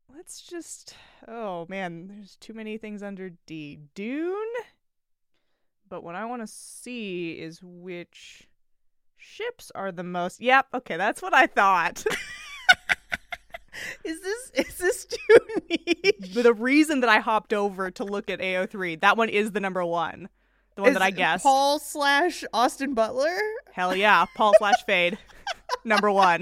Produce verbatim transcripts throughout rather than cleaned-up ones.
let's just... Oh, man, there's too many things under D. Dune? But what I want to see is which ships are the most... Yep, okay, that's what I thought. Is this is this too niche? But the reason that I hopped over to look at A O three, that one is the number one. The one Is that I it guessed. Paul slash Austin Butler? Hell yeah, Paul slash Fade. Number one.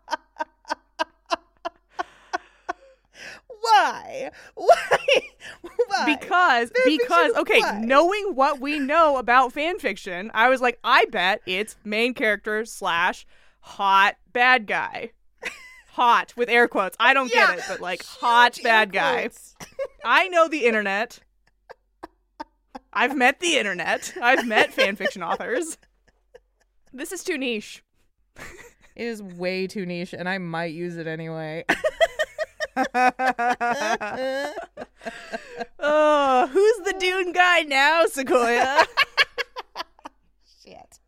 Why? Why? Why? Because, Fan because, fiction, okay, why? knowing what we know about fan fiction, I was like, I bet it's main character slash hot bad guy. Hot, with air quotes. I don't Yeah, get it, but like, hot huge bad air guy. quotes. I know the internet. I've met the internet. I've met fan fiction authors. This is too niche. It is way too niche, and I might use it anyway. Oh, who's the Dune guy now, Sequoia? Shit.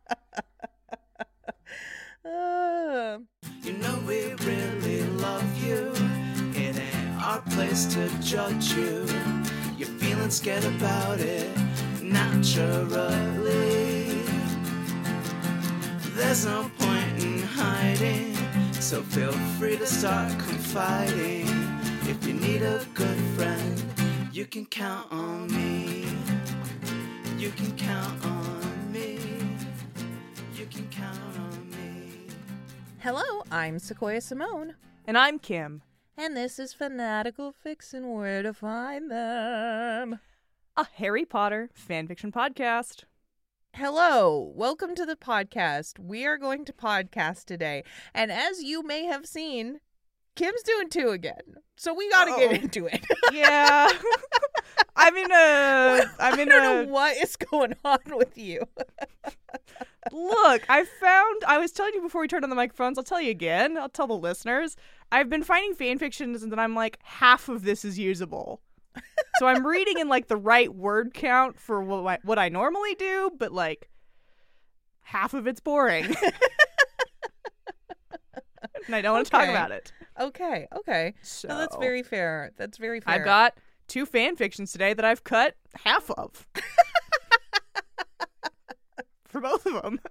uh. You know we really love you. It ain't our place to judge you. You're feeling scared about it naturally. There's no point in hiding, so feel free to start confiding. If you need a good friend, you can count on me. You can count on me. You can count on me. Hello, I'm Sequoia Simone, And I'm Kim. and this is Fanatical Fiction, where to find them. A Harry Potter fanfiction podcast. Hello, welcome to the podcast. We are going to podcast today, and as you may have seen, Kim's doing two again, so we gotta Uh-oh. get into it. Yeah. I'm in a... I'm in I don't a... know what is going on with you. Look, I found... I was telling you before we turned on the microphones. I'll tell you again. I'll tell the listeners. I've been finding fanfictions and then I'm like, half of this is usable. So I'm reading in like the right word count for what I, what I normally do, but like half of it's boring. And I don't want to talk Okay. about it. Okay, okay. So No, that's very fair. That's very fair. I've got two fan fictions today that I've cut half of. For both of them.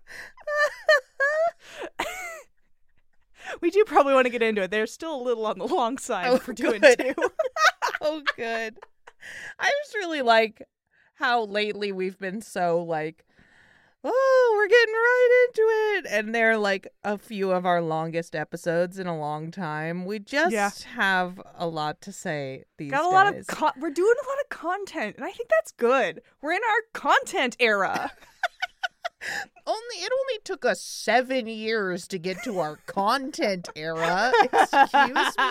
We do probably want to get into it. They're still a little on the long side Oh, for doing good. two. Oh, good. I just really like how lately we've been so like, oh, we're getting right into it. And they're like a few of our longest episodes in a long time. We just Yeah. have a lot to say these Got a days. lot of co- we're doing a lot of content, and I think that's good. We're in our content era. Only it only took us seven years to get to our content era. Excuse me?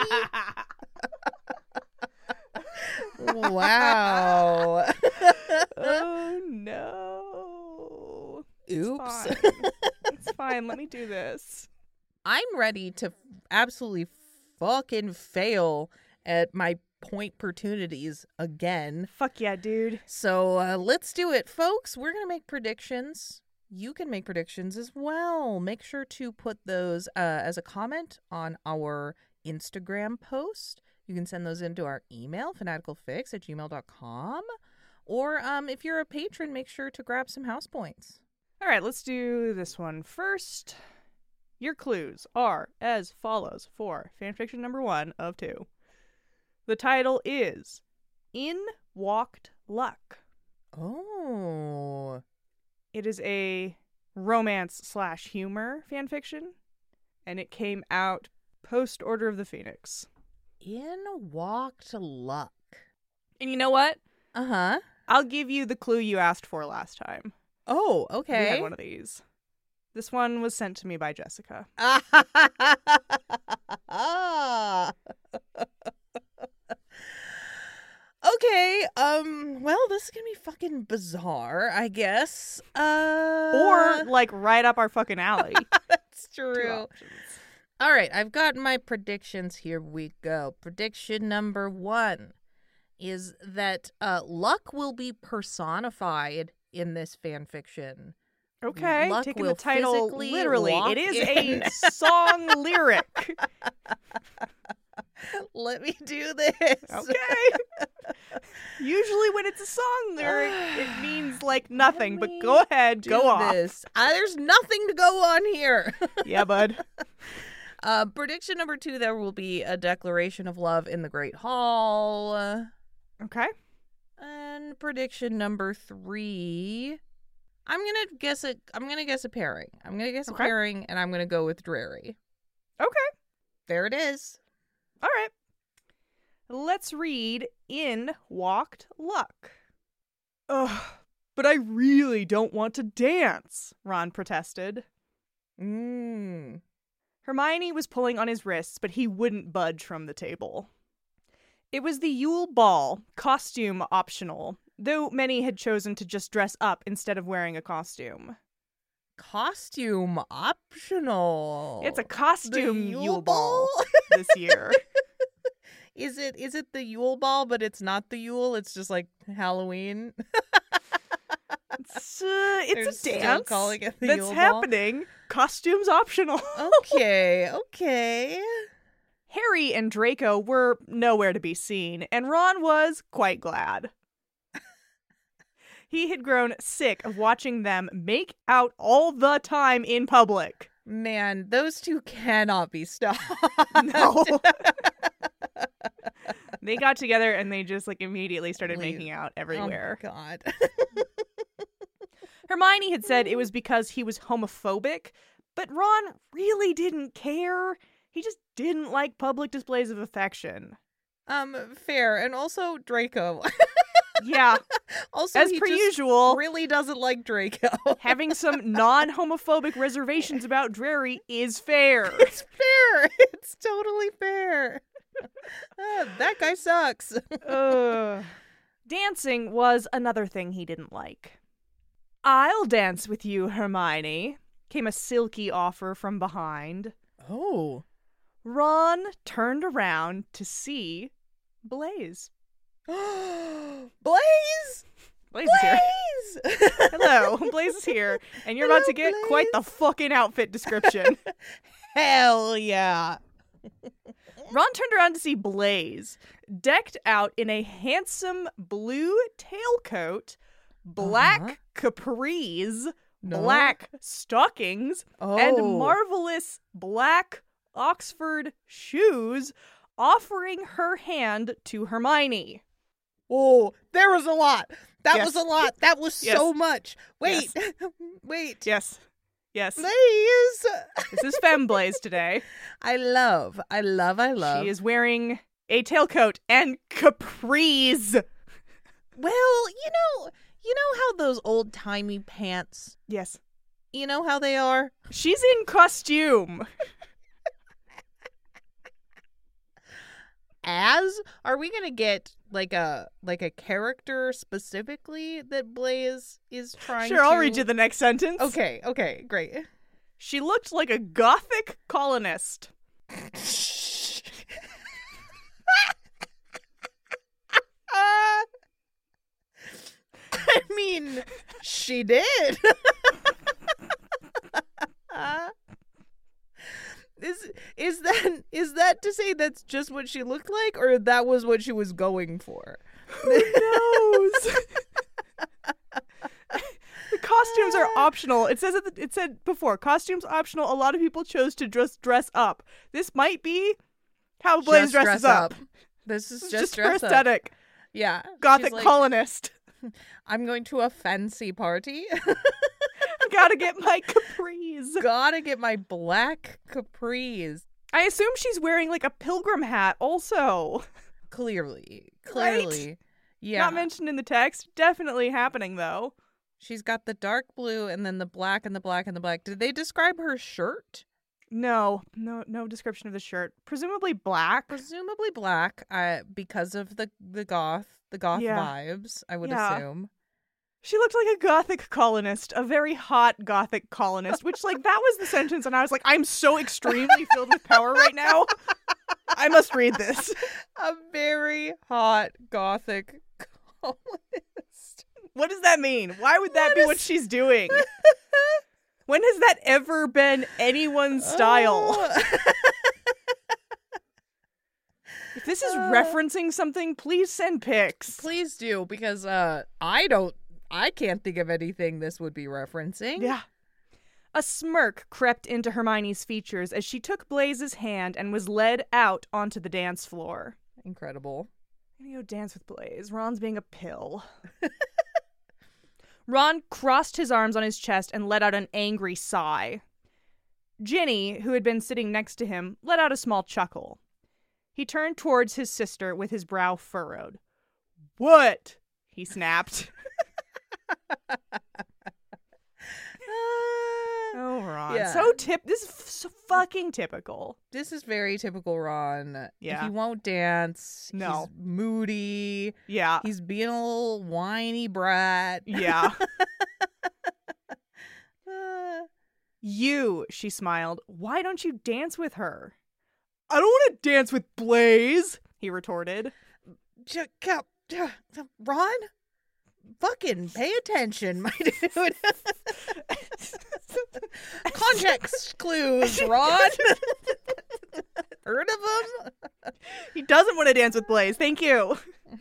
Wow. Oh no. Oops. It's fine. It's fine. Let me do this. I'm ready to absolutely fucking fail at my point opportunities again. Fuck yeah, dude. So uh, let's do it, folks. We're going to make predictions. You can make predictions as well. Make sure to put those uh, as a comment on our Instagram post. You can send those into our email, fanaticalfix at gmail dot com. Or um, if you're a patron, make sure to grab some house points. All right, let's do this one first. Your clues are as follows for fanfiction number one of two. The title is In Walked Luck. Oh. It is a romance slash humor fanfiction, and it came out post Order of the Phoenix. In walked luck. And you know what? Uh-huh. I'll give you the clue you asked for last time. Oh, We okay. had one of these. This one was sent to me by Jessica. Ah. Okay, um, well, this is gonna be fucking bizarre, I guess. Uh, Or, like, right up our fucking alley. that's Two true. options. All right, I've got my predictions. Here we go. Prediction number one is that uh, luck will be personified in this fan fiction. Okay, Luck taking will the title physically literally. walk It is in. a song lyric. Let me do this. Okay. Usually when it's a song lyric, it means like nothing, but go ahead, Do go off. this. Uh, there's nothing to go on here. Yeah, bud. Uh, prediction number two, there will be a declaration of love in the Great Hall. Okay. And prediction number three, I'm gonna guess it. I'm gonna guess a pairing. I'm gonna guess Okay. a pairing, and I'm gonna go with Drary. Okay. There it is. All right. Let's read In Walked Luck. Ugh, but I really don't want to dance, Ron protested. Mmm. Hermione was pulling on his wrists, but he wouldn't budge from the table. It was the Yule Ball, costume optional, though many had chosen to just dress up instead of wearing a costume. Costume optional. It's a costume The Yule Yule Ball Ball? this year. Is it? Is it the Yule Ball? But it's not the Yule. It's just like Halloween. It's, uh, it's They're a still dance calling it the that's Yule Ball? happening. Costumes optional. Okay. Okay. Harry and Draco were nowhere to be seen, and Ron was quite glad. He had grown sick of watching them make out all the time in public. Man, those two cannot be stopped. No. They got together and they just like immediately started Leave. making out everywhere. Oh my God. Hermione had said it was because he was homophobic, but Ron really didn't care. He just didn't like public displays of affection. um, fair. And also Draco. Yeah, Also, as he per just usual, really doesn't like Draco. having some non-homophobic reservations about Drary is fair. It's fair. It's totally fair. Ah, that guy sucks. Ugh. Dancing was another thing he didn't like. I'll dance with you, Hermione, came a silky offer from behind. Oh. Ron turned around to see Blaise. Blaise! Blaise is here. Blaise! Hello, Blaise is here, and you're about to Hello, get quite the Blaise. fucking outfit description. Hell yeah. Ron turned around to see Blaise, decked out in a handsome blue tailcoat, black Uh-huh. capris, No. black stockings, Oh. and marvelous black Oxford shoes, offering her hand to Hermione. Oh, there was a lot. That Yes. was a lot. That was Yes. so much. Wait. Wait. Yes. Yes. Blaise. This is Femblaise today. I love. I love. I love. She is wearing a tailcoat and capris. Well, you know, you know how those old-timey pants, Yes. you know how they are? She's in costume. As are we gonna get like a like a character specifically that Blaise is trying Sure, to I'll read you the next sentence. Okay, okay, great. She looked like a gothic colonist. Uh, I mean, she did. Uh, is is that is that to say that's just what she looked like, or that was what she was going for? Who knows? The costumes are optional. It says it, it said before, costumes optional. A lot of people chose to just dress up. This might be how Blaise Just dresses dress up. This is It's just, just her dress up. aesthetic. Yeah, Gothic she's like, colonist. I'm going to a fancy party. Gotta get my capris. Gotta get my black capris. I assume she's wearing like a pilgrim hat also. Clearly, Right? clearly, yeah. Not mentioned in the text. Definitely happening though. She's got the dark blue and then the black and the black and the black. Did they describe her shirt? No, no, no description of the shirt. Presumably black. Presumably black, uh, because of the the goth, the goth Yeah. vibes. I would Yeah. assume. She looked like a gothic colonist, a very hot gothic colonist, which, like, that was the sentence, and I was like, I'm so extremely filled with power right now. I must read this. A very hot gothic colonist. What does that mean? Why would that What be is- what she's doing? When has that ever been anyone's style? Oh. If this is Uh, referencing something, please send pics. Please do, because uh, I don't, I can't think of anything this would be referencing. Yeah. A smirk crept into Hermione's features as she took Blaze's hand and was led out onto the dance floor. Incredible. I'm gonna go dance with Blaze. Ron's being a pill. Ron crossed his arms on his chest and let out an angry sigh. Ginny, who had been sitting next to him, let out a small chuckle. He turned towards his sister with his brow furrowed. "What?" he snapped. Oh, Ron. Yeah. So tip. This is f- so fucking typical. This is very typical Ron. Yeah. He won't dance. No. He's moody. Yeah. He's being a little whiny brat. Yeah. Uh, You, she smiled. Why don't you dance with her? I don't want to dance with Blaze, he retorted. j- ca- j- Ron? Fucking pay attention, my dude. Context clues, Ron. Heard of them? He doesn't want to dance with Blaze. Thank you.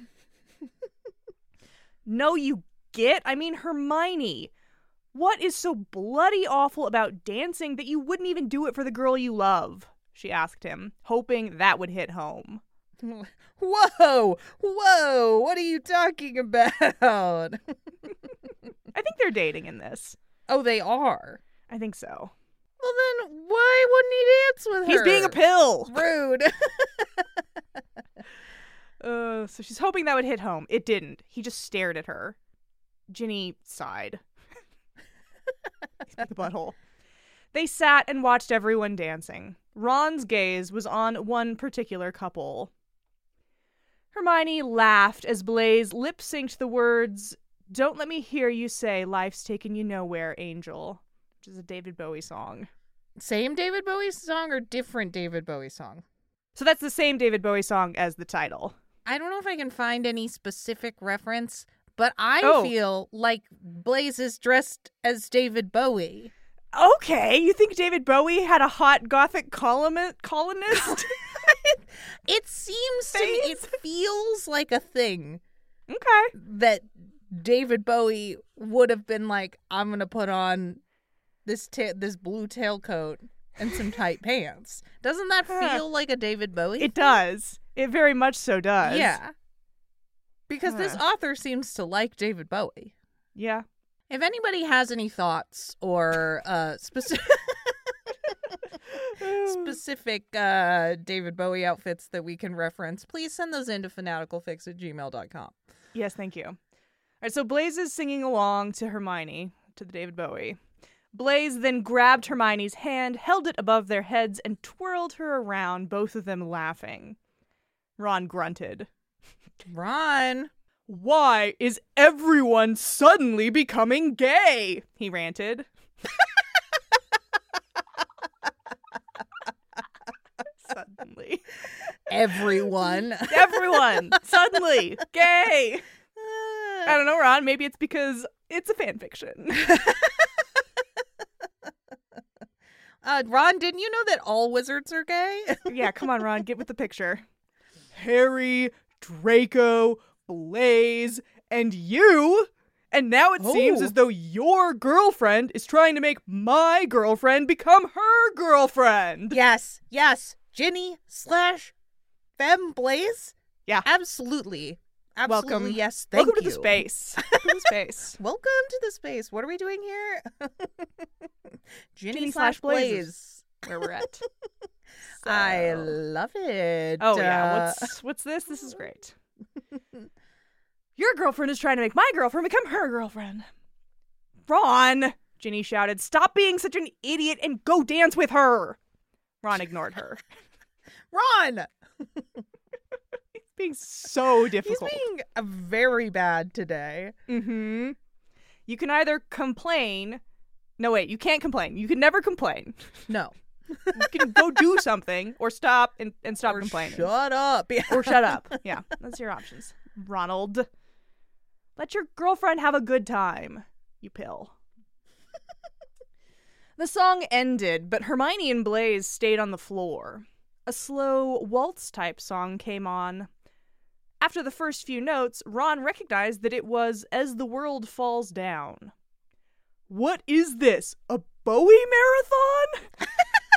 No, you get? I mean, Hermione. What is so bloody awful about dancing that you wouldn't even do it for the girl you love? She asked him, hoping that would hit home. Whoa, whoa, what are you talking about? I think they're dating in this. Oh, they are? I think so. Well, then why wouldn't he dance with her? He's being a pill. Rude. Uh, so she's hoping that would hit home. It didn't. He just stared at her. Ginny sighed. The butthole. They sat and watched everyone dancing. Ron's gaze was on one particular couple. Hermione laughed as Blaze lip-synced the words, "Don't let me hear you say life's taken you nowhere, Angel," which is a David Bowie song. Same David Bowie song or different David Bowie song? So that's the same David Bowie song as the title. I don't know if I can find any specific reference, but I Oh. feel like Blaze is dressed as David Bowie. Okay, you think David Bowie had a hot gothic column- columnist? It seems to me, it feels like a thing Okay. that David Bowie would have been like, I'm going to put on this ta- this blue tailcoat and some tight pants. Doesn't that Huh. feel like a David Bowie? It does. It very much so does. Yeah. Because this Huh. author seems to like David Bowie. Yeah. If anybody has any thoughts or uh, specific specific uh, David Bowie outfits that we can reference, please send those in to fanaticalfix at gmail dot com. Yes, thank you. All right, so Blaze is singing along to Hermione, to the David Bowie. Blaze then grabbed Hermione's hand, held it above their heads, and twirled her around, both of them laughing. Ron grunted. Ron. Why is everyone suddenly becoming gay? He ranted. Suddenly. Everyone. Everyone, suddenly, gay. I don't know, Ron. Maybe it's because it's a fan fiction. Uh, Ron, didn't you know that all wizards are gay? Yeah, come on, Ron. Get with the picture. Harry, Draco, Blaze, and you. And now it seems Oh. as though your girlfriend is trying to make my girlfriend become her girlfriend. Yes, yes. Ginny slash Femme Blaze? Yeah. Absolutely. Absolutely, Welcome. yes. Thank Welcome you. to the space. Welcome to the space. Welcome to the space. What are we doing here? Ginny, Ginny slash slash Blaze Blaze. is Where we're at. I So- love it. Oh yeah, Uh, what's what's this? This is great. Your girlfriend is trying to make my girlfriend become her girlfriend. Ron, Ginny shouted, stop being such an idiot and go dance with her. Ron ignored her. Ron! He's being so difficult. He's being uh, very bad today. Mm-hmm. You can either complain. No, wait, you can't complain. You can never complain. No. You can go do something or stop and, and stop Or complaining. Shut up. Yeah. Or shut up. Yeah, that's your options. Ronald. Let your girlfriend have a good time, you pill. The song ended, but Hermione and Blaze stayed on the floor. A slow waltz-type song came on. After the first few notes, Ron recognized that it was As the World Falls Down. What is this? A Bowie marathon?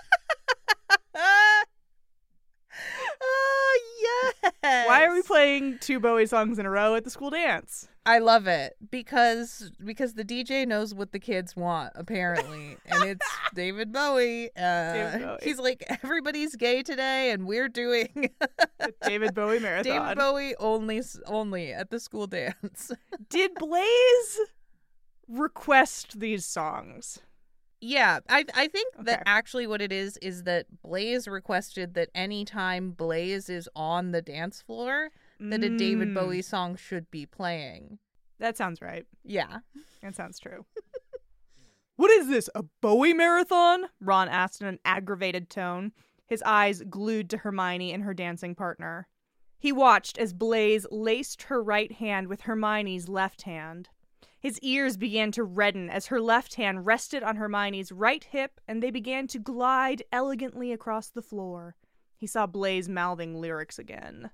Oh, yes. Why are we playing two Bowie songs in a row at the school dance? I love it because because the D J knows what the kids want, apparently. And it's David Bowie. Uh, David Bowie. He's like, everybody's gay today, and we're doing The David Bowie marathon. David Bowie only, only at the school dance. Did Blaze request these songs? Yeah, I I think that Okay. actually what it is is that Blaze requested that anytime Blaze is on the dance floor, that a David Mm, Bowie song should be playing. That sounds right. Yeah. That sounds true. What is this, a Bowie marathon? Ron asked in an aggravated tone, his eyes glued to Hermione and her dancing partner. He watched as Blaze laced her right hand with Hermione's left hand. His ears began to redden as her left hand rested on Hermione's right hip and they began to glide elegantly across the floor. He saw Blaze mouthing lyrics again.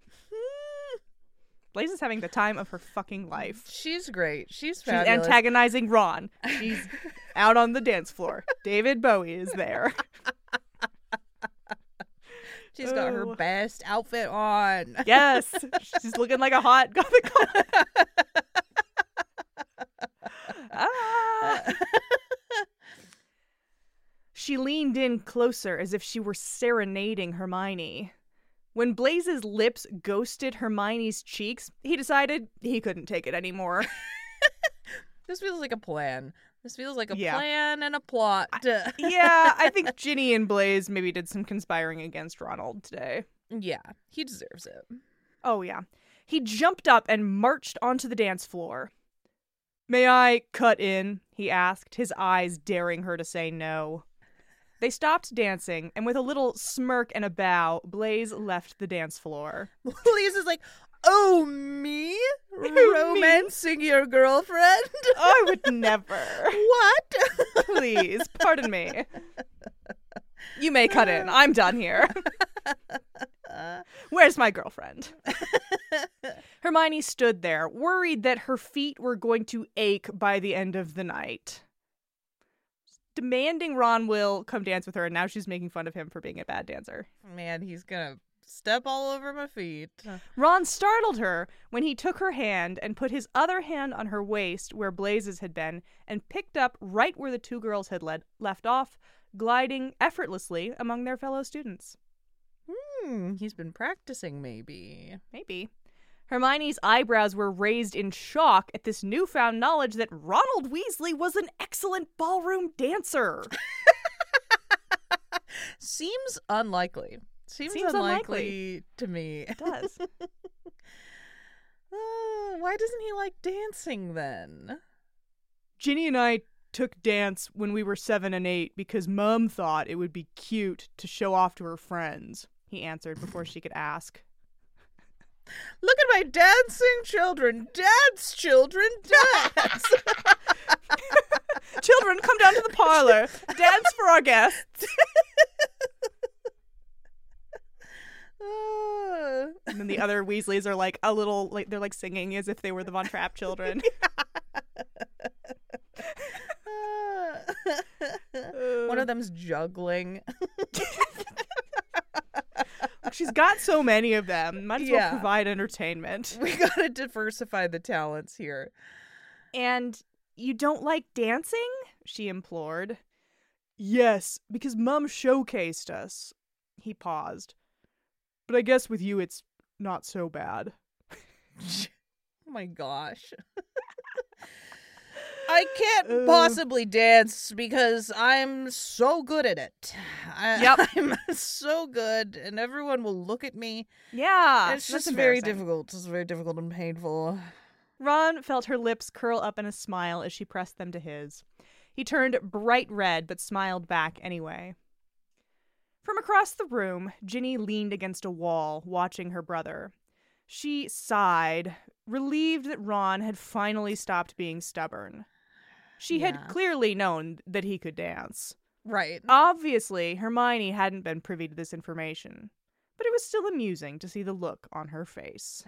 Blaze is having the time of her fucking life. She's great. She's She's fabulous. antagonizing Ron. She's out on the dance floor. David Bowie is there. She's got her Oh. best outfit on. Yes. She's looking like a hot gothic. Ah. She leaned in closer as if she were serenading Hermione. When Blaze's lips ghosted Hermione's cheeks, he decided he couldn't take it anymore. This feels like a plan. This feels like a Yeah. plan and a plot. Yeah, I think Ginny and Blaze maybe did some conspiring against Ronald today. Yeah, he deserves it. Oh, yeah. He jumped up and marched onto the dance floor. May I cut in? He asked, his eyes daring her to say no. They stopped dancing, and with a little smirk and a bow, Blaze left the dance floor. Blaze is like, oh, me? Romancing your girlfriend? I would never. What? Please, pardon me. You may cut in. I'm done here. Where's my girlfriend? Hermione stood there, worried that her feet were going to ache by the end of the night. Demanding Ron will come dance with her, and now she's making fun of him for being a bad dancer. Man, he's gonna step all over my feet. Ron startled her when he took her hand and put his other hand on her waist where Blaze's had been and picked up right where the two girls had led, left off, gliding effortlessly among their fellow students. Hmm, he's been practicing, maybe. Maybe. Hermione's eyebrows were raised in shock at this newfound knowledge that Ronald Weasley was an excellent ballroom dancer. Seems unlikely. Seems, Seems unlikely, to me. It does. Uh, why doesn't he like dancing then? Ginny and I took dance when we were seven and eight because Mum thought it would be cute to show off to her friends, he answered before she could ask. Look at my dancing children. Dance, children, dance. Children, come down to the parlor. Dance for our guests. Uh, And then the other Weasleys are like a little, like they're like singing as if they were the Von Trapp children. One of them's juggling. She's got so many of them. Might as Yeah. well provide entertainment. We gotta diversify the talents here. And you don't like dancing? She implored. Yes, because Mum showcased us. He paused. But I guess with you it's not so bad. Oh my gosh. I can't Uh. possibly dance because I'm so good at it. I, Yep. I'm so good, and everyone will look at me. Yeah, it's that's just very embarrassing. difficult. It's very difficult and painful. Ron felt her lips curl up in a smile as she pressed them to his. He turned bright red but smiled back anyway. From across the room, Ginny leaned against a wall, watching her brother. She sighed, relieved that Ron had finally stopped being stubborn. She Yeah. had clearly known that he could dance. Right. Obviously, Hermione hadn't been privy to this information, but it was still amusing to see the look on her face.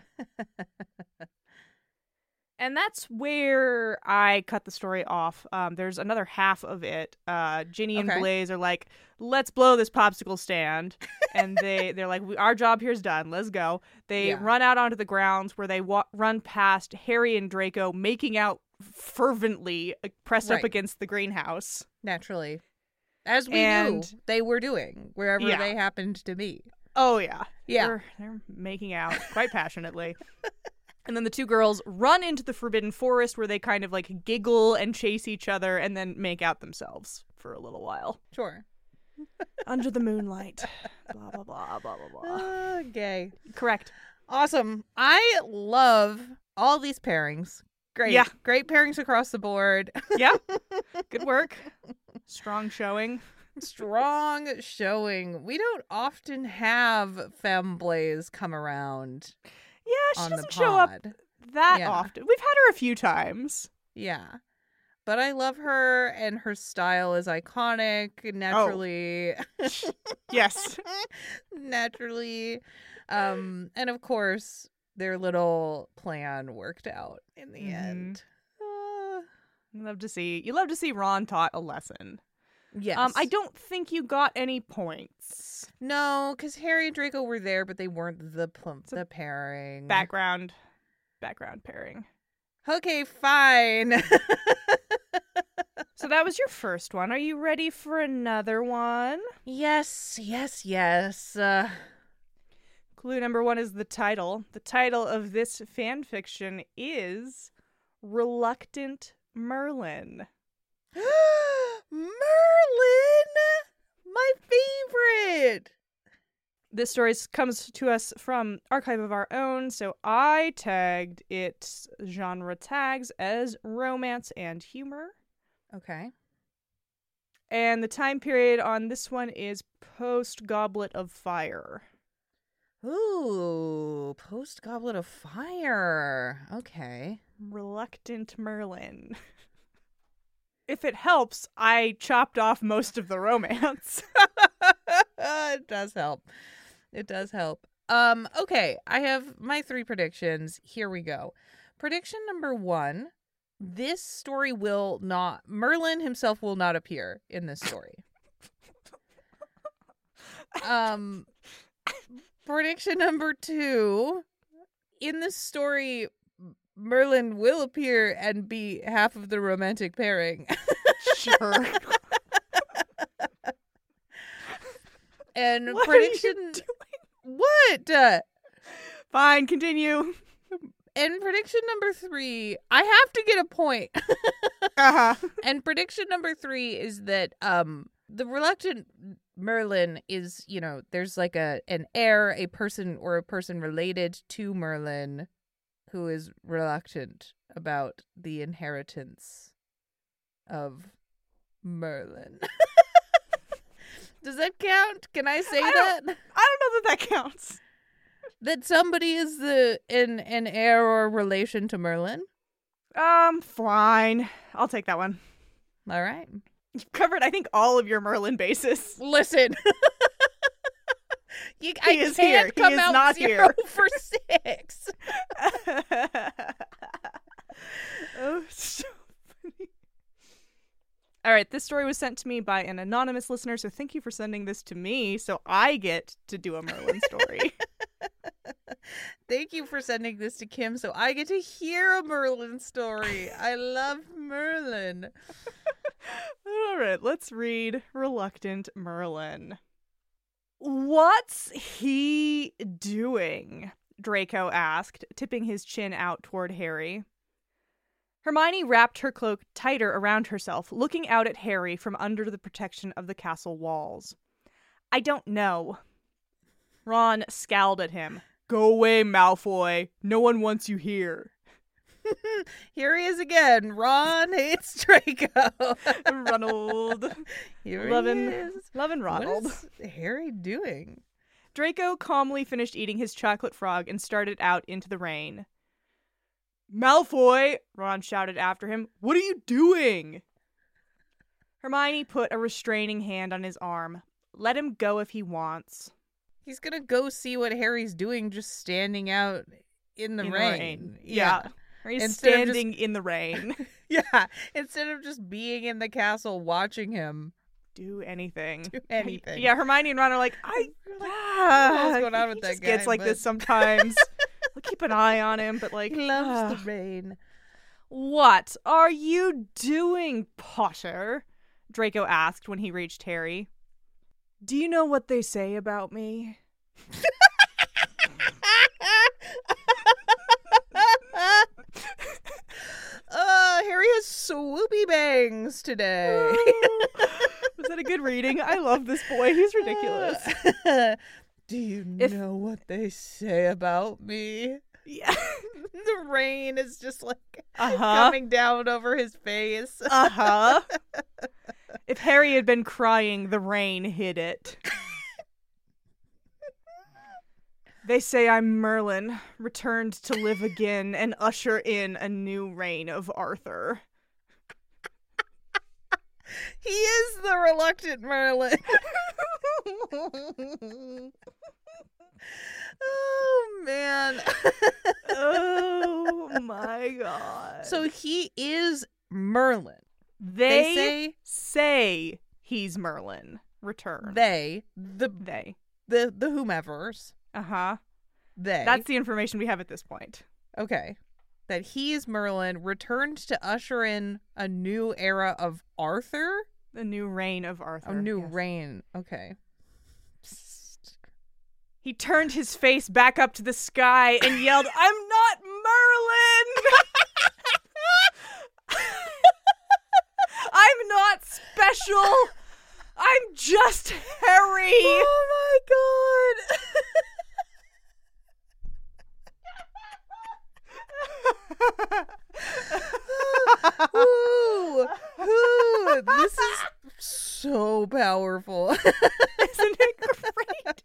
And that's where I cut the story off. Um, there's another half of it. Uh, Ginny and Okay. Blaze are like, let's blow this popsicle stand. And they, they're like, we, our job here's done. Let's go. They Yeah. run out onto the grounds where they wa- run past Harry and Draco making out fervently, uh, pressed up Right. against the greenhouse. Naturally. As we And- knew they were doing wherever Yeah. they happened to be. Oh, yeah. Yeah. They're, they're making out quite passionately. And then the two girls run into the Forbidden Forest where they kind of like giggle and chase each other and then make out themselves for a little while. Sure. Under the moonlight. Blah, blah, blah, blah, blah, blah. Uh, gay. Correct. Awesome. I love all these pairings. Great. Yeah. Great pairings across the board. Yeah. Good work. Strong showing. Strong showing. We don't often have Femblaze come around Yeah, she on the doesn't show up pod. that Yeah. often. We've had her a few times. Yeah. But I love her, and her style is iconic. Naturally. Yes. Naturally. Um, and of course, their little plan worked out in the Mhm. end. Uh, You love to see you love to see Ron taught a lesson. yes. Um, I don't think you got any points. No, because Harry and Draco were there, but they weren't the plum- a the pairing. Background background pairing. Okay, fine. So that was your first one. Are you ready for another one? yes, yes, yes. Uh, Clue number one is the title. The title of this fan fiction is Reluctant Merlin. Merlin, my favorite. This story comes to us from Archive of Our Own, so I tagged its genre tags as romance and humor. Okay. And the time period on this one is post Goblet of Fire. Ooh, post Goblet of Fire. Okay. Reluctant Merlin. If it helps, I chopped off most of the romance. It does help. It does help. Um, okay, I have my three predictions. Here we go. Prediction number one. This story will not Merlin himself will not appear in this story. um prediction number two. In this story, Merlin will appear and be half of the romantic pairing. Sure. And What are prediction you doing? What? Uh, Fine, continue. and prediction number three, I have to get a point. Uh-huh. And prediction number three is that um the reluctant Merlin is, you know, there's like a an heir, a person or a person related to Merlin who is reluctant about the inheritance of Merlin. Does that count? Can I say I that? don't- I don't know that that counts. That somebody is the an an heir or relation to Merlin? Um, fine. I'll take that one. All right. You've covered, I think, all of your Merlin bases. Listen. you, I He is can't here. He come is out not zero here. for six. Oh, so funny. All right, this story was sent to me by an anonymous listener, so thank you for sending this to me so I get to do a Merlin story. Thank you for sending this to Kim so I get to hear a Merlin story. I love Merlin. All right, let's read Reluctant Merlin. What's he doing? Draco asked, tipping his chin out toward Harry. Hermione wrapped her cloak tighter around herself, looking out at Harry from under the protection of the castle walls. I don't know. Ron scowled at him. Go away, Malfoy. No one wants you here. Here he is again. Ron hates Draco. Ronald. Here Lovin', he is. lovin' Ronald. What is Harry doing? Draco calmly finished eating his chocolate frog and started out into the rain. Malfoy! Ron shouted after him. What are you doing? Hermione put a restraining hand on his arm. Let him go if he wants. He's gonna go see what Harry's doing just standing out in the In the rain. rain. Yeah. Yeah. Or he's Instead of just- standing in the rain. Yeah. Instead of just being in the castle watching him Do anything. do anything. Yeah, Hermione and Ron are like, I know what's going on with he that just gets guy, like but- this sometimes. We'll keep an eye on him, but like, He loves ah. the rain. What are you doing, Potter? Draco asked when he reached Harry. Do you know what they say about me? uh, Harry has swoopy bangs today. Was that a good reading? I love this boy. He's ridiculous. Do you If- know what they say about me? Yeah. The rain is just like Uh-huh. coming down over his face. Uh-huh. If Harry had been crying, the rain hid it. They say I'm Merlin, returned to live again and usher in a new reign of Arthur. He is the reluctant Merlin. Oh, man. Oh my god. So he is Merlin. they, They say say he's Merlin, returned. they, the They. the the whomevers, Uh-huh. they. That's the information we have at this point. okay. That he is Merlin, returned to usher in a new era of Arthur. The new reign of Arthur. A new yes. reign. Okay. He turned his face back up to the sky and yelled, I'm not Merlin! I'm not special! I'm just Harry! Oh my god. Ooh, ooh, this is so powerful. Isn't it great?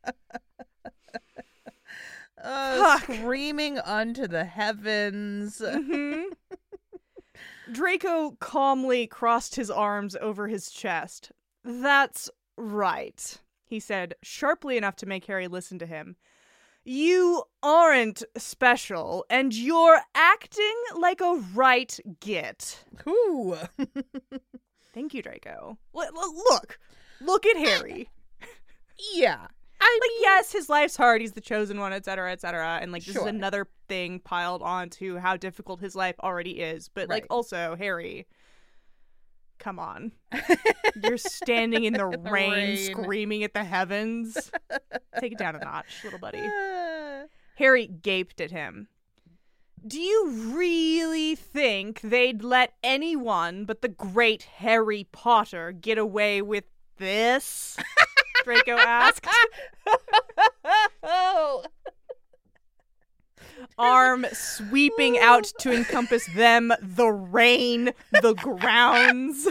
Uh, Fuck. screaming unto the heavens. Mhm. Draco calmly crossed his arms over his chest. That's right, he said, sharply enough to make Harry listen to him. You aren't special, and you're acting like a right git. Ooh. Thank you, Draco. L- l- look, look at Harry. Yeah. I Like, yes, his life's hard. He's the chosen one, et cetera, et cetera. And like, this Sure. is another thing piled onto how difficult his life already is. But like, Right. also, Harry, come on, you're standing in the, In the rain, rain. screaming at the heavens. Take it down a notch, little buddy. Uh, Harry gaped at him. Do you really think they'd let anyone but the great Harry Potter get away with this? Draco asked. oh. Arm sweeping out to encompass them, the rain, the grounds.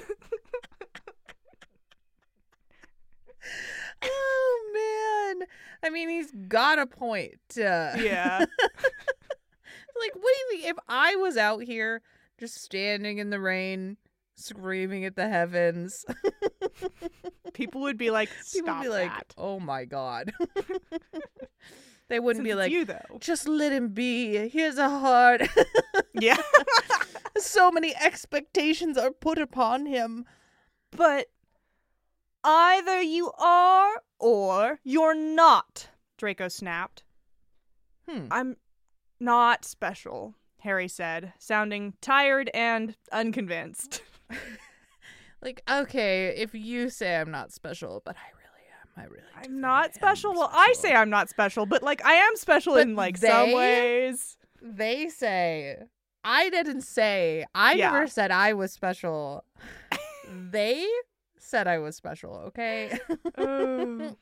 Oh man. I mean, he's got a point. Uh, Yeah. like, what do you think if I was out here just standing in the rain, screaming at the heavens? People would be like, stop People would be like, that. "Oh my god." They wouldn't Since be it's like, you, though. "Just let him be. Here's a heart." Yeah. So many expectations are put upon him. But either you are or you're not, Draco snapped. Hmm. I'm not special, Harry said, sounding tired and unconvinced. Like, okay, if you say I'm not special, but I really am. I really. do I'm think I not am special. Well, I say I'm not special, but like I am special But in like some they- ways. They say. I didn't say. I Yeah. never said I was special. They said I was special, okay? Oh.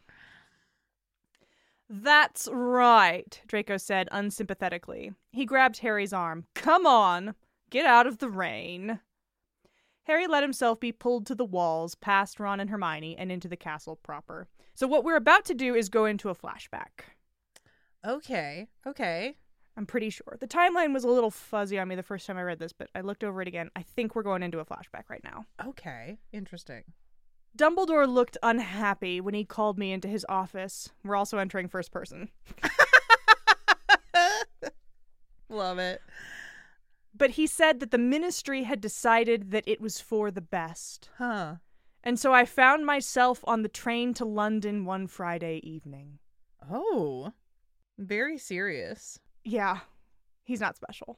That's right, Draco said unsympathetically. He grabbed Harry's arm. Come on, get out of the rain. Harry let himself be pulled to the walls, past Ron and Hermione, and into the castle proper. So what we're about to do is go into a flashback. Okay, okay. I'm pretty sure. The timeline was a little fuzzy on me the first time I read this, but I looked over it again. I think we're going into a flashback right now. Okay, interesting. Dumbledore looked unhappy when he called me into his office. We're also entering first person. Love it. But he said that the ministry had decided that it was for the best. Huh. And so I found myself on the train to London one Friday evening. Oh, very serious. Yeah, he's not special.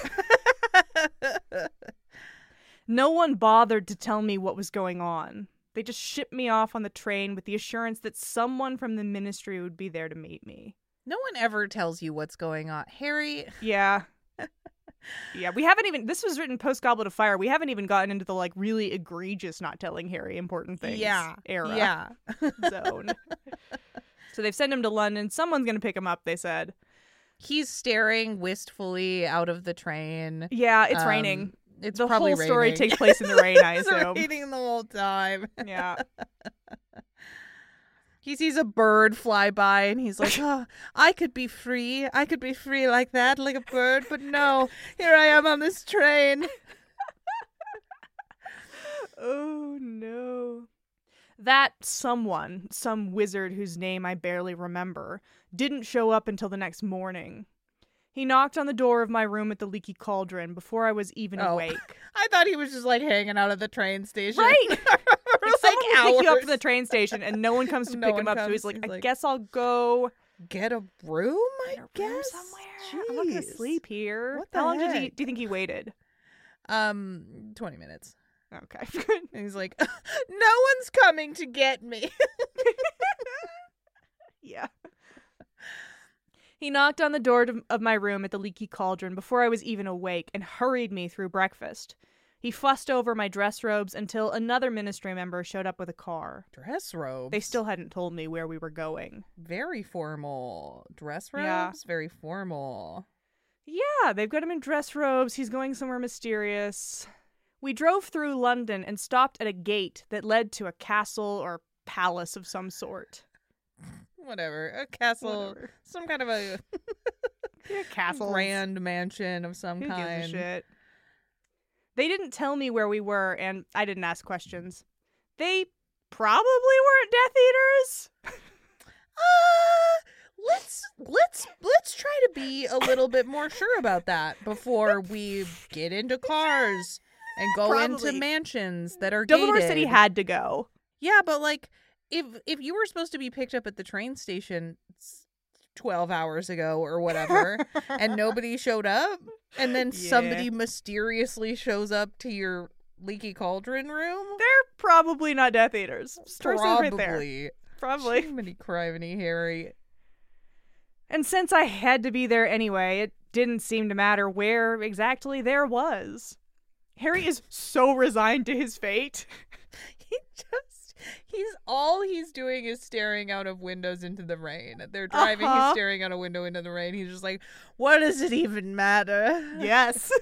No one bothered to tell me what was going on. They just shipped me off on the train with the assurance that someone from the ministry would be there to meet me. No one ever tells you what's going on. Harry. Yeah. Yeah, we haven't even, this was written post Goblet of Fire. We haven't even gotten into the like really egregious not telling Harry important things Yeah. era Yeah. zone. So they've sent him to London. Someone's going to pick him up, they said. He's staring wistfully out of the train. Yeah, it's Um, raining. It's The probably whole story raining. takes place in the rain, I It's assume. raining the whole time. Yeah. He sees a bird fly by and he's like, oh, I could be free. I could be free like that, like a bird. But no, here I am on this train. Oh, no. That someone, some wizard whose name I barely remember, didn't show up until the next morning. He knocked on the door of my room at the Leaky Cauldron before I was even Oh. awake. I thought he was just like hanging out at the train station. Right! For Like, like someone will pick you up hours. from the train station and no one comes to No pick one him up, so comes. he's like, He's I like, guess I'll go Get a room, I get a room guess? somewhere. I'm not gonna Jeez. sleep here. What the How long did he, heck? do you think he waited? Um, twenty minutes. Okay. And he's like, no one's coming to get me. Yeah. He knocked on the door to, of my room at the Leaky Cauldron before I was even awake and hurried me through breakfast. He fussed over my dress robes until another ministry member showed up with a car. Dress robes. They still hadn't told me where we were going. Very formal. Dress robes? Yeah. Very formal. Yeah, they've got him in dress robes. He's going somewhere mysterious. We drove through London and stopped at a gate that led to a castle or palace of some sort. Whatever. A castle. Whatever. Some kind of a Yeah, castle. grand mansion of some Who kind. gives a shit? They didn't tell me where we were, and I didn't ask questions. They probably weren't Death Eaters. Uh, let's let's let's try to be a little bit more sure about that before we get into cars and go into Probably. mansions that are Dumbledore gated. said he had to go. Yeah, but like if if you were supposed to be picked up at the train station s- twelve hours ago or whatever and nobody showed up and then Yeah. somebody mysteriously shows up to your Leaky Cauldron room, They're probably not Death Eaters. Story says right there. probably. Probably. Jiminy Criveny, Harry. And since I had to be there anyway, it didn't seem to matter where exactly there was. Harry is so resigned to his fate. He just, he's, all he's doing is staring out of windows into the rain. They're driving, Uh-huh. he's staring out a window into the rain. He's just like, what does it even matter? Yes.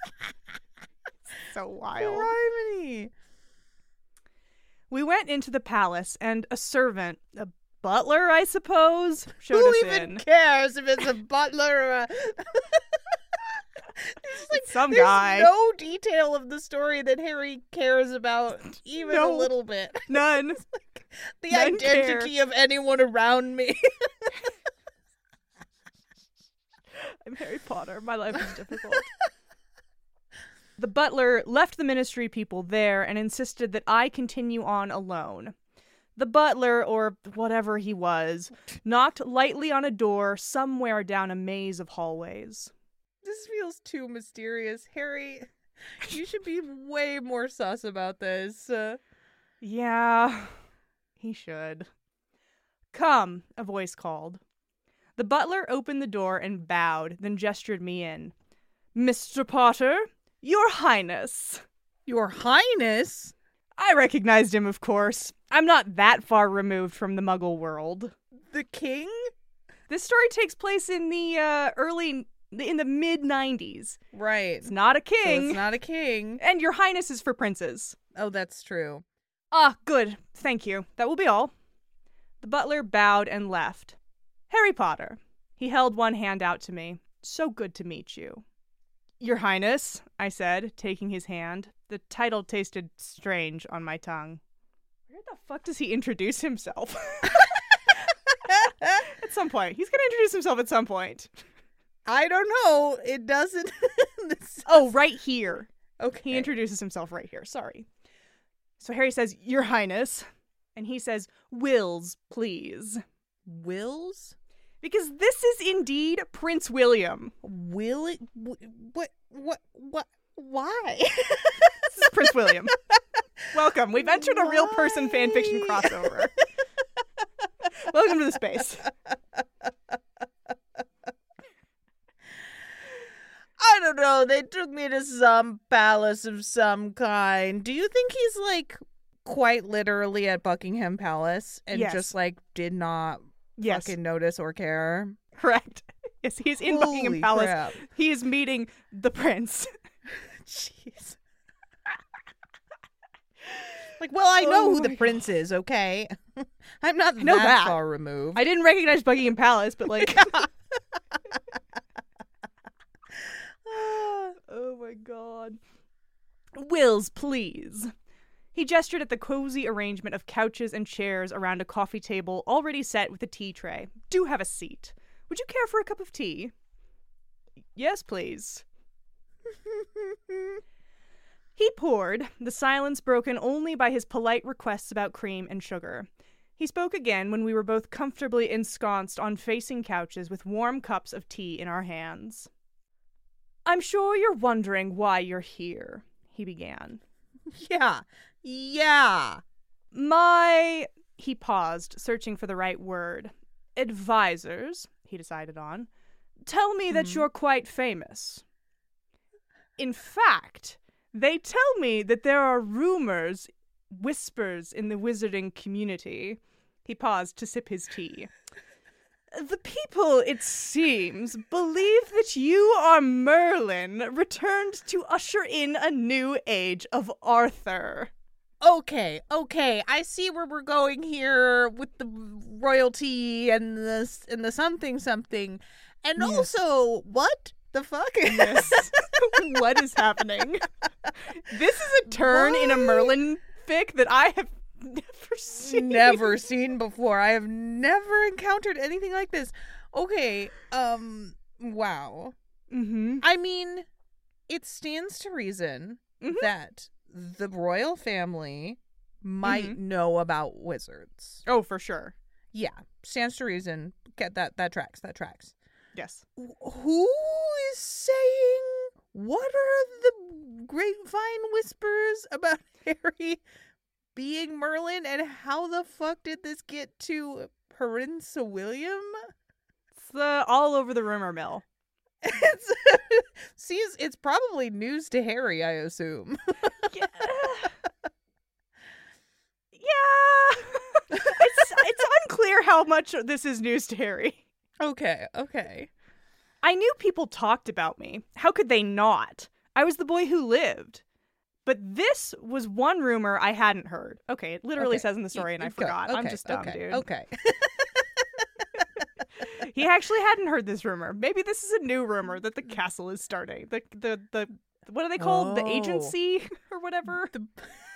So wild. Criminy. We went into the palace, and a servant, a butler, I suppose, showed Who us even in. cares if it's a butler or a... It's like, Some there's guy. no detail of the story that Harry cares about even No. a little bit. None. The None identity of anyone around me. I'm Harry Potter. My life is difficult. The butler left the ministry people there and insisted that I continue on alone. The butler, or whatever he was, knocked lightly on a door somewhere down a maze of hallways. This feels too mysterious. Harry, you should be way more sus about this. Uh, Yeah, he should. Come, a voice called. The butler opened the door and bowed, then gestured me in. Mister Potter, Your Highness. Your Highness? I recognized him, of course. I'm not that far removed from the Muggle world. The king? This story takes place in the uh, early, in the mid nineties. Right. It's not a So king, it's not a king. and Your Highness is for princes. Oh, that's true. Ah, good. Thank you. That will be all. The butler bowed and left. Harry Potter. He held one hand out to me. So good to meet you. Your Highness, I said, taking his hand. The title tasted strange on my tongue. Where the fuck does he introduce himself? At some point. He's going to introduce himself at some point. I don't know. It doesn't. This- Oh, right here. okay. He introduces himself right here. Sorry. So Harry says, Your Highness. And he says, Wills, please. Wills? Because this is indeed Prince William. Will it? What? What? What? Why? This is Prince William. Welcome. We've entered a real person Why? fanfiction crossover. Welcome to the space. I don't know. They took me to some palace of some kind. Do you think he's like quite literally at Buckingham Palace and Yes. just like did not Yes, fucking notice or care? correct. Yes, he's in Holy Buckingham Palace. crap. He is meeting the prince. Jeez. Like, well, I know Oh who the my prince is, okay? I'm not know that, that. far removed. I didn't recognize Buckingham Palace, but like... Oh my god. Wills, please. He gestured at the cozy arrangement of couches and chairs around a coffee table already set with a tea tray. Do have a seat. Would you care for a cup of tea? Yes, please. He poured, the silence broken only by his polite requests about cream and sugar. He spoke again when we were both comfortably ensconced on facing couches with warm cups of tea in our hands. I'm sure you're wondering why you're here, he began. Yeah. Yeah. My... He paused, searching for the right word. Advisors, he decided on, tell me that Mhm. you're quite famous. In fact, they tell me that there are rumors, whispers in the wizarding community. He paused to sip his tea. The people, it seems, believe that you are Merlin, returned to usher in a new age of Arthur. Okay, okay. I see where we're going here with the royalty and the and the something something. And Yes. also, what the fuck? Yes. What is happening? This is a turn in a Why? Merlin fic that I have never seen. Never seen before. I have never encountered anything like this. Okay, um wow. Mm-hmm. I mean, it stands to reason Mhm. that the royal family might Mhm. know about wizards. Oh, for sure. Yeah, stands to reason. Get that that tracks. That tracks. Yes. Wh- Who is saying what are the grapevine whispers about Harry being Merlin, and how the fuck did this get to Prince William? It's the all over the rumor mill. It's seems it's probably news to Harry, I assume. Yeah. Yeah. it's it's unclear how much this is news to Harry. Okay, okay. I knew people talked about me. How could they not? I was the boy who lived. But this was one rumor I hadn't heard. Okay, it literally Okay. says in the story, and I Go. forgot. I'm Okay, just dumb, okay, dude. Okay. He actually hadn't heard this rumor. Maybe this is a new rumor that the castle is starting. The the the what are they called? The Oh. agency or whatever. The-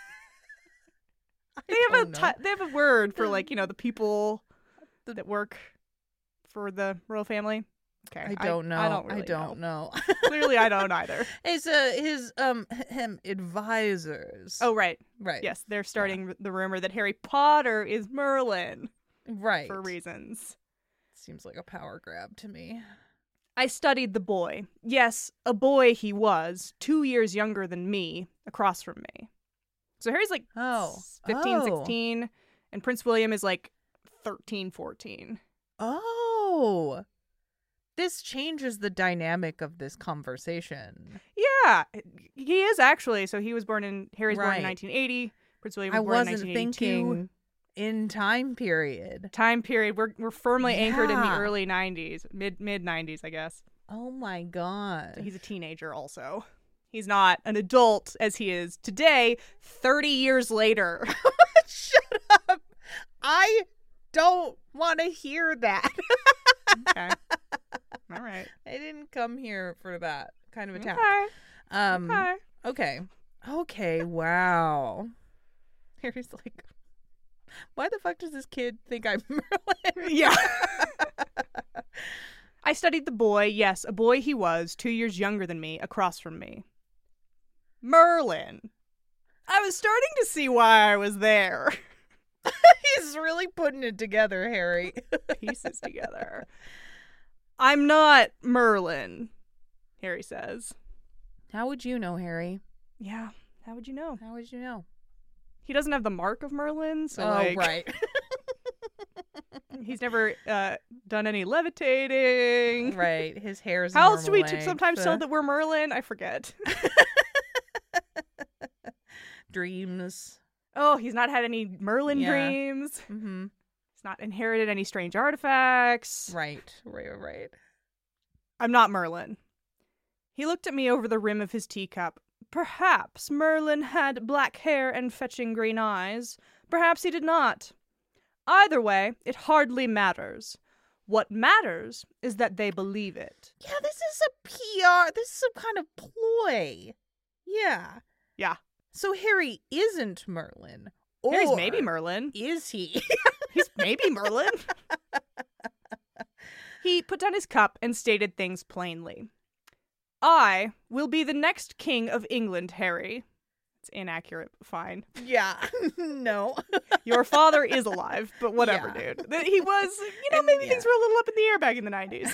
I They have a don't know. ti- they have a word for like you know the people The- that work for the royal family. Okay, I don't know. I don't. Really I don't know. know. Clearly, I don't either. It's uh, his um him advisors. Oh right, right. yes, they're starting the rumor that Harry Potter is Merlin Right. for reasons. Seems like a power grab to me. I studied the boy. Yes, a boy he was, two years younger than me, across from me. So Harry's like Oh. fifteen, Oh. sixteen, and Prince William is like thirteen, fourteen. Oh. This changes the dynamic of this conversation. Yeah, he is actually. So he was born in, Harry's born in Right. nineteen eighty. Prince William was I born in wasn't nineteen eighty-two. thinking in time period. Time period. We're we're firmly anchored in the Yeah. early nineties, mid mid nineties, I guess. Oh my god. He's a teenager also. He's not an adult as he is today, thirty years later. Shut up. I don't want to hear that. Okay. All right. I didn't come here for that kind of attack. Okay. Um, Okay. okay. Okay, wow. Harry's like, why the fuck does this kid think I'm Merlin? Yeah. I studied the boy, yes, a boy he was, two years younger than me, across from me. Merlin. I was starting to see why I was there. He's really putting it together, Harry. Pieces together. I'm not Merlin, Harry says. How would you know, Harry? Yeah, how would you know? How would you know? He doesn't have the mark of Merlin, so oh, like, right. he's never uh, done any levitating. Right. His hair's How else do we normal t- sometimes length. tell that we're Merlin? I forget. Dreams. Oh, he's not had any Merlin Yeah. dreams. Mm-hmm. He's not inherited any strange artifacts. Right. Right. Right. I'm not Merlin. He looked at me over the rim of his teacup. Perhaps Merlin had black hair and fetching green eyes. Perhaps he did not. Either way, it hardly matters. What matters is that they believe it. Yeah, this is a P R. This is some kind of ploy. Yeah. Yeah. So Harry isn't Merlin. Or Harry's maybe Merlin. is he? He's maybe Merlin. He put down his cup and stated things plainly. I will be the next king of England, Harry. It's inaccurate, but fine. Yeah. No. Your father is alive, but whatever, Yeah. dude. That He was, you know, And- maybe yeah. things were a little up in the air back in the nineties.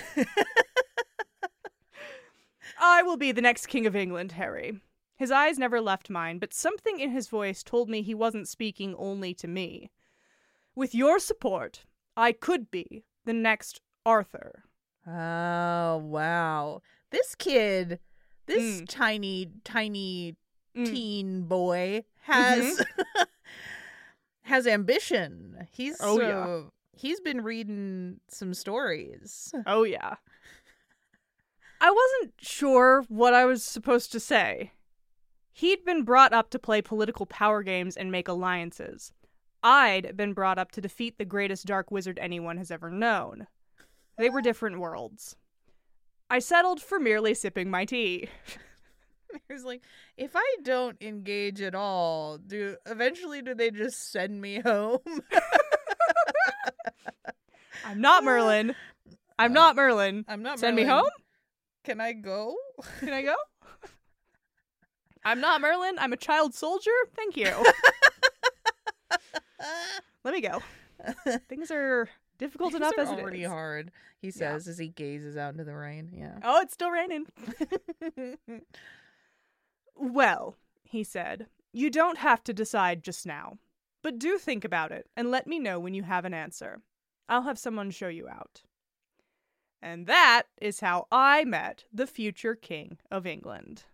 I will be the next king of England, Harry. His eyes never left mine, but something in his voice told me he wasn't speaking only to me. With your support, I could be the next Arthur. Oh, wow. This kid, this Mm. tiny, tiny Mm. teen boy has has ambition. He's Oh, yeah. uh, he's been reading some stories. Oh, yeah. I wasn't sure what I was supposed to say. He'd been brought up to play political power games and make alliances. I'd been brought up to defeat the greatest dark wizard anyone has ever known. They were different worlds. I settled for merely sipping my tea. He's like, if I don't engage at all, do eventually do they just send me home? I'm not Merlin. I'm Uh, not Merlin. I'm not Send me Merlin. home? Can I go? Can I go? I'm not Merlin. I'm a child soldier. Thank you. Let me go. Things are difficult These enough are as it already is. hard, he says as he gazes out into the rain. Yeah. Oh, it's still raining. Well, he said, you don't have to decide just now, but do think about it and let me know when you have an answer. I'll have someone show you out. And that is how I met the future king of England.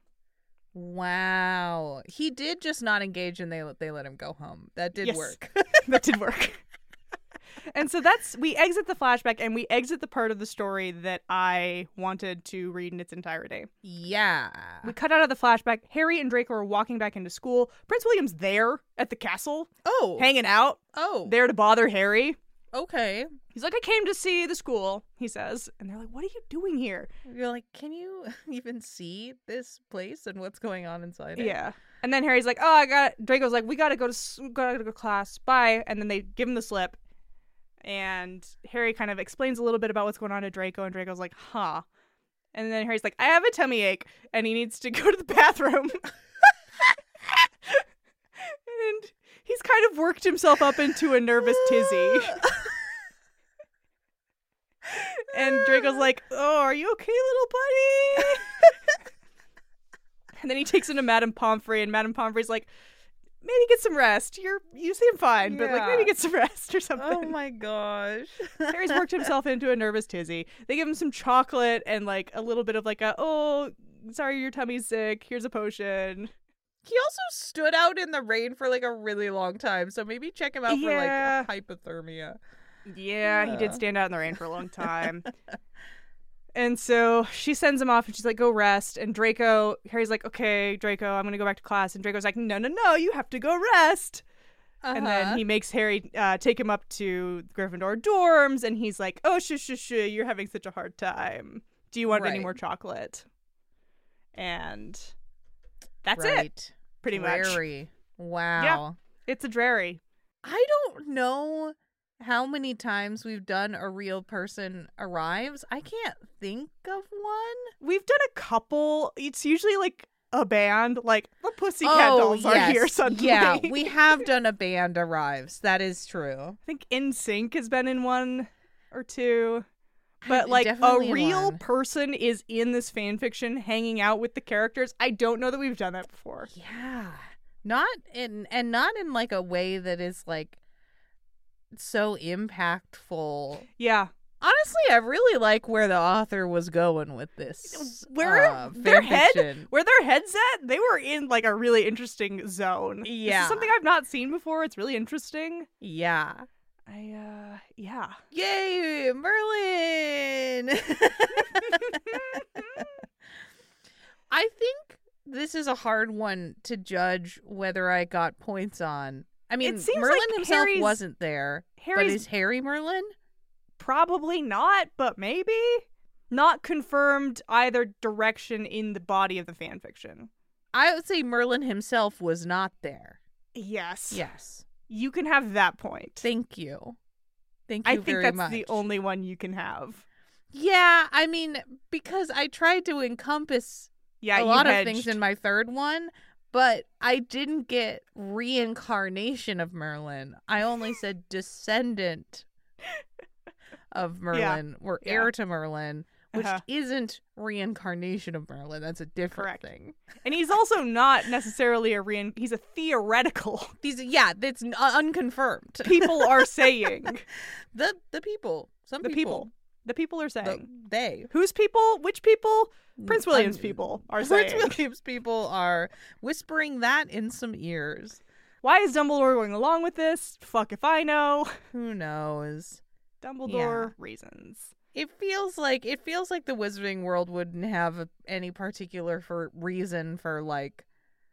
Wow. He did just not engage and they let, they let him go home. That did Yes. work. That did work. And so that's, we exit the flashback and we exit the part of the story that I wanted to read in its entirety. Yeah. We cut out of the flashback. Harry and Draco are walking back into school. Prince William's there at the castle, Oh. hanging out, Oh. there to bother Harry. Okay. He's like, I came to see the school, he says. And they're like, what are you doing here? You're like, can you even see this place and what's going on inside it? Yeah. And then Harry's like, oh, I got it. Draco's like, we gotta go to s- gotta go to class. Bye. And then they give him the slip. And Harry kind of explains a little bit about what's going on to Draco. And Draco's like, huh. And then Harry's like, I have a tummy ache. And he needs to go to the bathroom. And he's kind of worked himself up into a nervous tizzy. And Draco's like, oh, are you okay, little buddy? And then he takes him to Madame Pomfrey, and Madame Pomfrey's like, maybe get some rest. You're you seem fine, but like Yeah. maybe get some rest or something. Oh my gosh. Harry's worked himself into a nervous tizzy. They give him some chocolate and like a little bit of like a, oh, sorry, your tummy's sick. Here's a potion. He also stood out in the rain for like a really long time, so maybe check him out Yeah. for like hypothermia. Yeah, he Yeah. did stand out in the rain for a long time. And so she sends him off and she's like, go rest. And Draco, Harry's like, okay, Draco, I'm going to go back to class. And Draco's like, no, no, no, you have to go rest. And then Uh-huh. he makes Harry uh, take him up to Gryffindor dorms. And he's like, oh, shush, shush, shush, you're having such a hard time. Do you want any Right. more chocolate? And that's right. it. Pretty much. Dreary. Wow. It's a dreary. I don't know how many times we've done a real person arrives. I can't think of one. We've done a couple. It's usually like a band, like the Pussycat Dolls are here suddenly. Oh, Yeah, we have done a band arrives. That is true. I think N Sync has been in one or two. But I'm like a definitely in real one. person is in this fan fiction hanging out with the characters. I don't know that we've done that before. Yeah. Not in and not in like a way that is like so impactful. Yeah. Honestly, I really like where the author was going with this. Where uh, their head fanfiction. where their head's at, they were in like a really interesting zone. This Yeah. is something I've not seen before. It's really interesting. Yeah. I uh yeah. Yay, Merlin! I think this is a hard one to judge whether I got points on. I mean, seems Merlin like himself Harry's- wasn't there, but Harry's is Harry Merlin? probably not, but maybe. Not confirmed either direction in the body of the fan fiction. I would say Merlin himself was not there. Yes. Yes. You can have that point. Thank you. Thank you I think very that's much. the only one you can have. Yeah, I mean, because I tried to encompass Yeah, a you lot of hedged. things in my third one, but I didn't get reincarnation of Merlin. I only said descendant of Merlin. We're Yeah. heir to Merlin, which Uh-huh. isn't reincarnation of Merlin. That's a different Correct. thing. And he's also not necessarily a rein. He's a theoretical. These, yeah, that's un- unconfirmed. People are saying. the the people, some The people. The people are the, saying. they. Whose people? Which people? Prince Un- William's people are Prince saying. William's people are whispering that in some ears. Why is Dumbledore going along with this? Fuck if I know. Who knows? Dumbledore reasons. It feels like it feels like the wizarding world wouldn't have a, any particular for reason for like,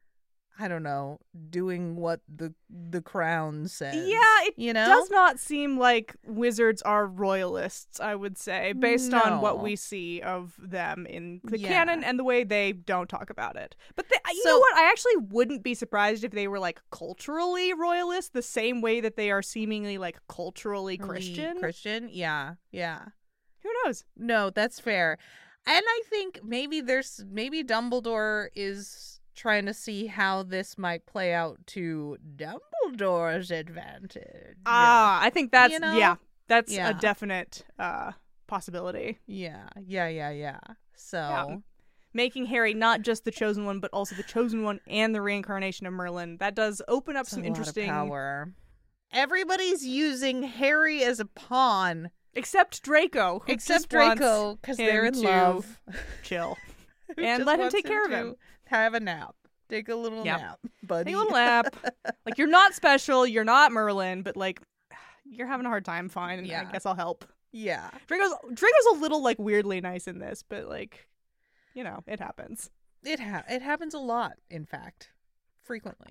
I don't know, doing what the the crown says. Yeah, it you know, does not seem like wizards are royalists, I would say, based on what No. we see of them in the Yeah. canon and the way they don't talk about it. But they, you So- know what? I actually wouldn't be surprised if they were like culturally royalist, the same way that they are seemingly like culturally Christian. Christian, yeah, yeah. Who knows? No, that's fair. And I think maybe there's maybe Dumbledore is trying to see how this might play out to Dumbledore's advantage. Ah, I think that's You know? yeah, that's Yeah. a definite uh possibility. yeah, yeah, yeah, yeah. So Yeah. Making Harry not just the chosen one, but also the chosen one and the reincarnation of Merlin. That does open up it's some a lot of interesting. power. Everybody's using Harry as a pawn, Except Draco, who except just wants Draco, because they're him in to love. chill. Who and just let him wants take care of to him. Have a nap. Take a little Yep. nap, buddy. Take a little nap. Like, you're not special, you're not Merlin, but like, you're having a hard time. Fine, and I Yeah. guess I'll help. Yeah. Draco's Draco's a little like weirdly nice in this, but like, you know, it happens. It ha- it happens a lot, in fact. Frequently.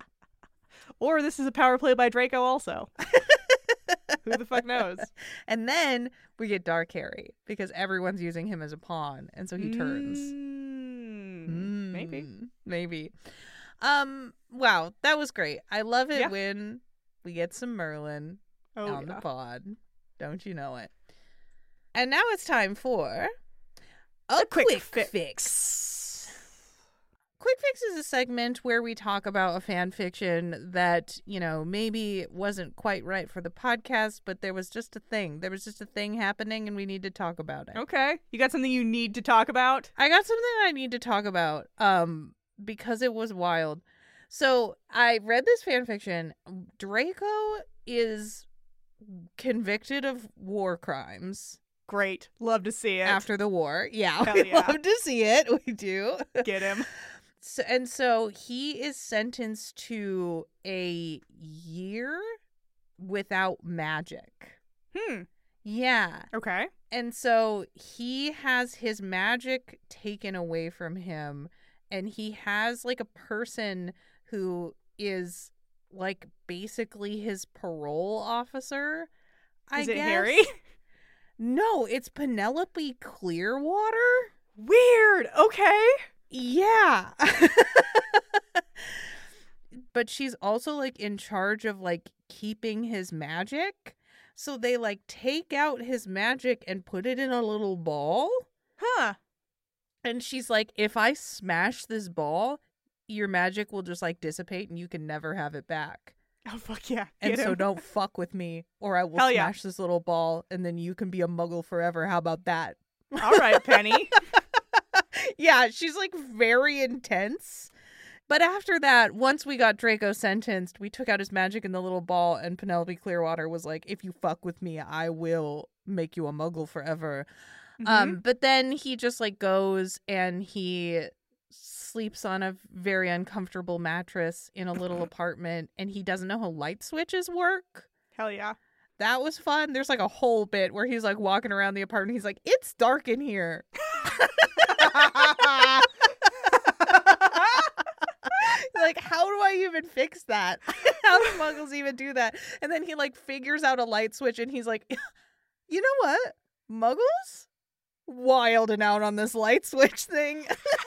Or this is a power play by Draco also. Who the fuck knows? And then we get Dark Harry because everyone's using him as a pawn, and so he turns. Mm, Maybe. Mm, maybe. Um. Wow, that was great. I love it Yeah. when we get some Merlin Oh, on yeah. the pod. Don't you know it? And now it's time for a, quick quick, fix. fix. Quick Fix is a segment where we talk about a fan fiction that, you know, maybe wasn't quite right for the podcast, but there was just a thing. There was just a thing happening and we need to talk about it. Okay. You got something you need to talk about? I got something I need to talk about um because it was wild. So, I read this fan fiction. Draco is convicted of war crimes Great. Love to see it. after the war. Yeah, Hell we yeah. love to see it. We do. Get him. So, and so he is sentenced to a year without magic. Hmm. Yeah. Okay. And so he has his magic taken away from him, and he has like a person who is like basically his parole officer. I Is it guess. Harry? No, it's Penelope Clearwater. Weird. Okay. Yeah. But she's also like in charge of like keeping his magic. So they like take out his magic and put it in a little ball. Huh. And she's like, if I smash this ball, your magic will just like dissipate and you can never have it back. Oh, fuck yeah. And Get so him. don't fuck with me or I will Hell yeah. smash this little ball and then you can be a muggle forever. How about that? All right, Penny. Yeah, she's like very intense. But after that, once we got Draco sentenced, we took out his magic in the little ball, and Penelope Clearwater was like, if you fuck with me, I will make you a muggle forever. Mhm. Um, but then he just like goes and he sleeps on a very uncomfortable mattress in a little apartment, and he doesn't know how light switches work. Hell yeah. That was fun. There's like a whole bit where he's like walking around the apartment. He's like, it's dark in here. Like, how do I even fix that? How do muggles even do that? And then he like figures out a light switch and he's like, you know what? Muggles? Wilding out on this light switch thing.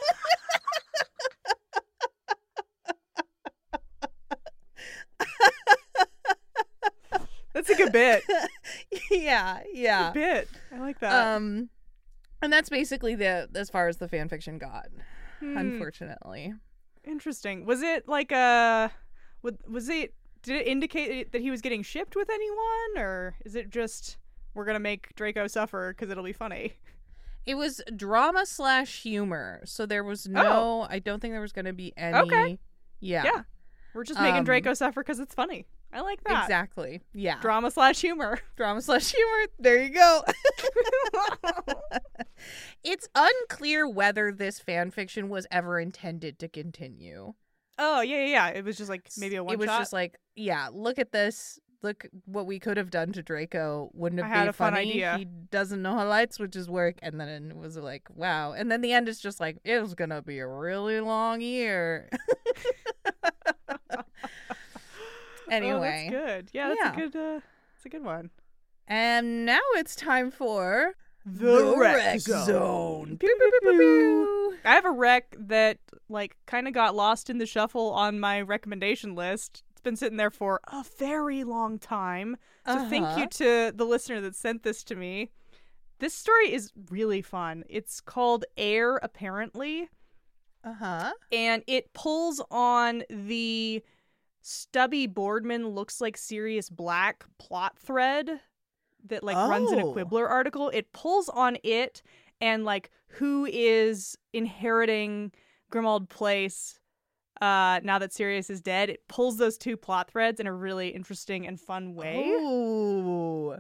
That's a good bit. Yeah, yeah. Good bit. I like that. Um, and that's basically the as far as the fan fiction got, Hmm. unfortunately. Interesting. Was it like a... Was it... Did it indicate that he was getting shipped with anyone? Or is it just, we're going to make Draco suffer because it'll be funny? It was drama slash humor. So there was no... Oh. I don't think there was going to be any... Okay. Yeah. Yeah. We're just making Um, Draco suffer because it's funny. I like that. Exactly. Yeah. Drama slash humor. Drama slash humor. There you go. It's unclear whether this fan fiction was ever intended to continue. Oh, yeah, yeah, yeah. It was just like maybe a one It was shot. just like, yeah, look at this. Look what we could have done to Draco. Wouldn't it I be had a fun funny? idea. He doesn't know how light switches work. And then it was like, wow. And then the end is just like, it was going to be a really long year. Anyway. Oh, that's good. Yeah, that's Yeah. a good uh that's a good one. And now it's time for The Rec Rec Zone. Zone. Pew, pew, pew, pew, pew. I have a rec that like kind of got lost in the shuffle on my recommendation list. It's been sitting there for a very long time. So thank Uh-huh. you to the listener that sent this to me. This story is really fun. It's called Air, apparently, Uh-huh. and it pulls on the Stubby Boardman looks like Sirius Black plot thread that like runs in a Oh. Quibbler article. It pulls on it and like who is inheriting Grimald Place uh now that Sirius is dead. It pulls those two plot threads in a really interesting and fun way. Ooh.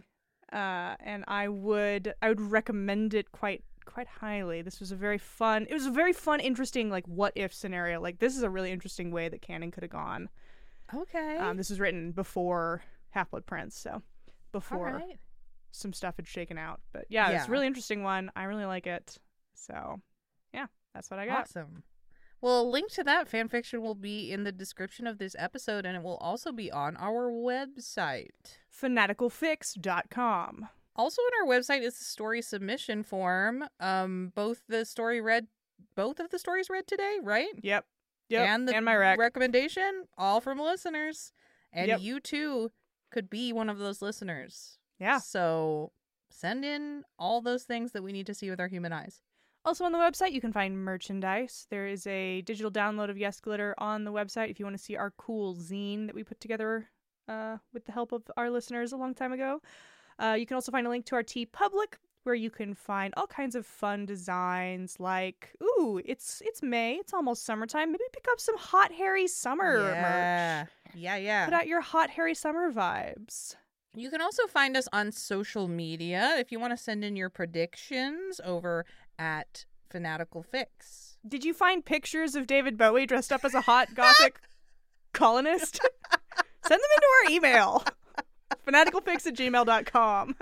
Uh and I would I would recommend it quite quite highly. This was a very fun it was a very fun, interesting like what if scenario. Like this is a really interesting way that canon could have gone. Okay. Um, this was written before Half-Blood Prince, so before All right. some stuff had shaken out. But yeah, it's a Yeah. really interesting one. I really like it. So yeah, that's what I got. Awesome. Well, a link to that fan fiction will be in the description of this episode, and it will also be on our website. fanatical fix dot com. Also on our website is the story submission form. Um, both the story read, both of the stories read today, right? Yep. Yep. And the my rec. recommendation, all from listeners. And Yep. you too could be one of those listeners. Yeah. So send in all those things that we need to see with our human eyes. Also on the website, you can find merchandise. There is a digital download of Yes Glitter on the website if you want to see our cool zine that we put together uh, with the help of our listeners a long time ago. Uh, you can also find a link to our TeePublic, where you can find all kinds of fun designs like, ooh, it's it's May, it's almost summertime. Maybe pick up some Hot Harry Summer yeah. merch. Yeah, yeah. Put out your Hot Harry Summer vibes. You can also find us on social media if you want to send in your predictions over at Fanatical Fix. Did you find pictures of David Bowie dressed up as a hot gothic colonist? Send them into our email. fanaticalfix at gmail dot com.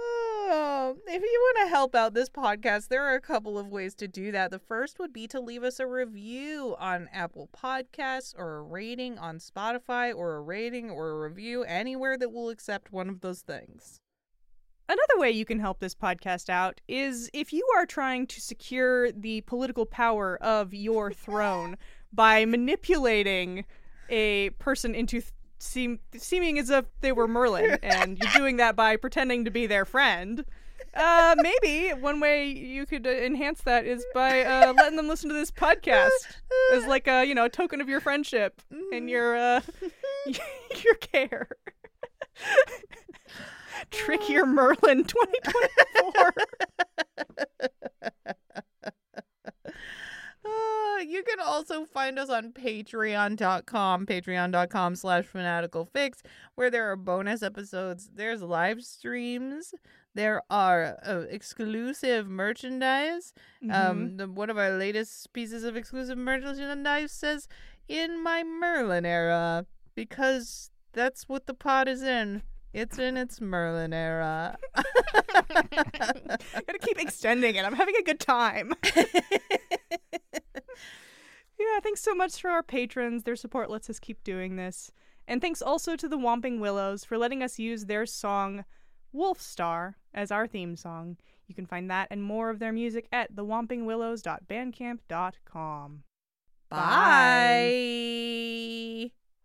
Oh, if you want to help out this podcast, there are a couple of ways to do that. The first would be to leave us a review on Apple Podcasts or a rating on Spotify or a rating or a review anywhere that will accept one of those things. Another way you can help this podcast out is if you are trying to secure the political power of your throne by manipulating a person into th- seem seeming as if they were Merlin, and you're doing that by pretending to be their friend. Uh, maybe one way you could uh, enhance that is by uh, letting them listen to this podcast as like a, you know, a token of your friendship and your uh, your care. Trickier Merlin twenty twenty-four. Uh, you can also find us on patreon dot com, patreon dot com slash fanatical fix, where there are bonus episodes, there's live streams, there are uh, exclusive merchandise. Mm-hmm. Um, the, one of our latest pieces of exclusive merchandise says, "In my Merlin era," because that's what the pod is in. It's in its Merlin era. Gotta keep extending it. I'm having a good time. Yeah, thanks so much for our patrons. Their support lets us keep doing this. And thanks also to the Whomping Willows for letting us use their song Wolf Star as our theme song. You can find that and more of their music at the whomping willows dot bandcamp dot com. Bye.